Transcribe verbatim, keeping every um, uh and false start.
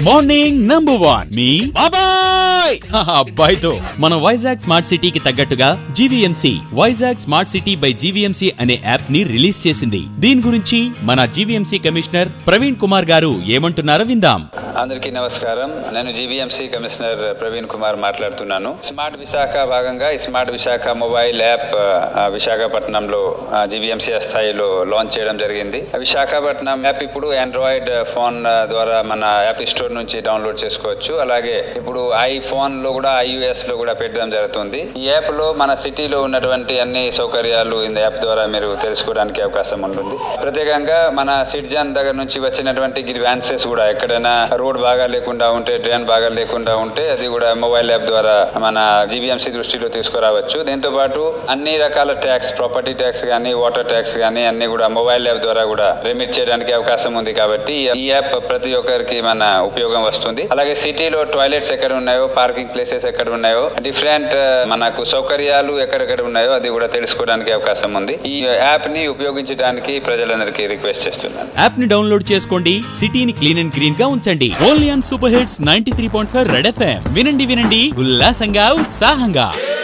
Morning number one మీ బాబాయ్ అబ్బాయితో మన వైజాగ్ స్మార్ట్ సిటీకి తగ్గట్టుగా GVMC Vizag smart city by GVMC అనే యాప్ ని రిలీజ్ చేసింది. దీని గురించి మన జీవీఎంసీ కమిషనర్ ప్రవీణ్ కుమార్ గారు ఏమంటున్నారో విందాం. అందరికీ నమస్కారం. నేను జీవీఎంసీ కమిషనర్ ప్రవీణ్ కుమార్ మాట్లాడుతున్నాను. స్మార్ట్ విశాఖ భాగంగా ఈ స్మార్ట్ విశాఖ మొబైల్ యాప్ విశాఖపట్నంలో జీవీఎంసీ స్థాయిలో లాంచ్ చేయడం జరిగింది. విశాఖపట్నం యాప్ ఇప్పుడు ఆండ్రాయిడ్ ఫోన్ ద్వారా మన యాప్ స్టోర్ నుంచి డౌన్లోడ్ చేసుకోవచ్చు. అలాగే ఇప్పుడు ఐఫోన్ లో కూడా ఐయుఎస్ లో కూడా పెట్టడం జరుగుతుంది. ఈ యాప్ లో మన సిటీలో ఉన్నటువంటి అన్ని సౌకర్యాలు ఈ యాప్ ద్వారా మీరు తెలుసుకోవడానికి అవకాశం ఉంటుంది. ప్రత్యేకంగా మన సిటిజన్ దగ్గర నుంచి వచ్చినటువంటి గ్రీవాన్సెస్ కూడా ఎక్కడైనా రోడ్ బాగా లేకుండా ఉంటే, డ్రైన్ బాగా లేకుండా ఉంటే అది కూడా మొబైల్ యాప్ ద్వారా మన జీవీఎంసీ దృష్టిలో తీసుకురావచ్చు. దీంతో పాటు అన్ని రకాల ట్యాక్స్, ప్రాపర్టీ ట్యాక్స్ కానీ, వాటర్ ట్యాక్స్ కానీ అన్ని కూడా మొబైల్ యాప్ ద్వారా కూడా రెమిట్ చేయడానికి అవకాశం ఉంది. కాబట్టి ఈ యాప్ ప్రతి ఒక్కరికి మన ఉపయోగం వస్తుంది. అలాగే సిటీలో టాయిలెట్స్ ఎక్కడ ఉన్నాయో, పార్కింగ్ ప్లేసెస్ ఎక్కడ ఉన్నాయో, డిఫరెంట్ మనకు సౌకర్యాలు ఎక్కడెక్కడ ఉన్నాయో అది కూడా తెలుసుకోవడానికి అవకాశం ఉంది. ఈ యాప్ ని ఉపయోగించడానికి ప్రజలందరికీ రిక్వెస్ట్ చేస్తున్నాను. యాప్ ని డౌన్లోడ్ చేసుకోండి. సిటీని క్లీన్ అండ్ గ్రీన్ గా ఉంచండి. Only on super hits ninety three point five red FM. వినండి వినండి ఉల్లాసంగా ఉత్సాహంగా.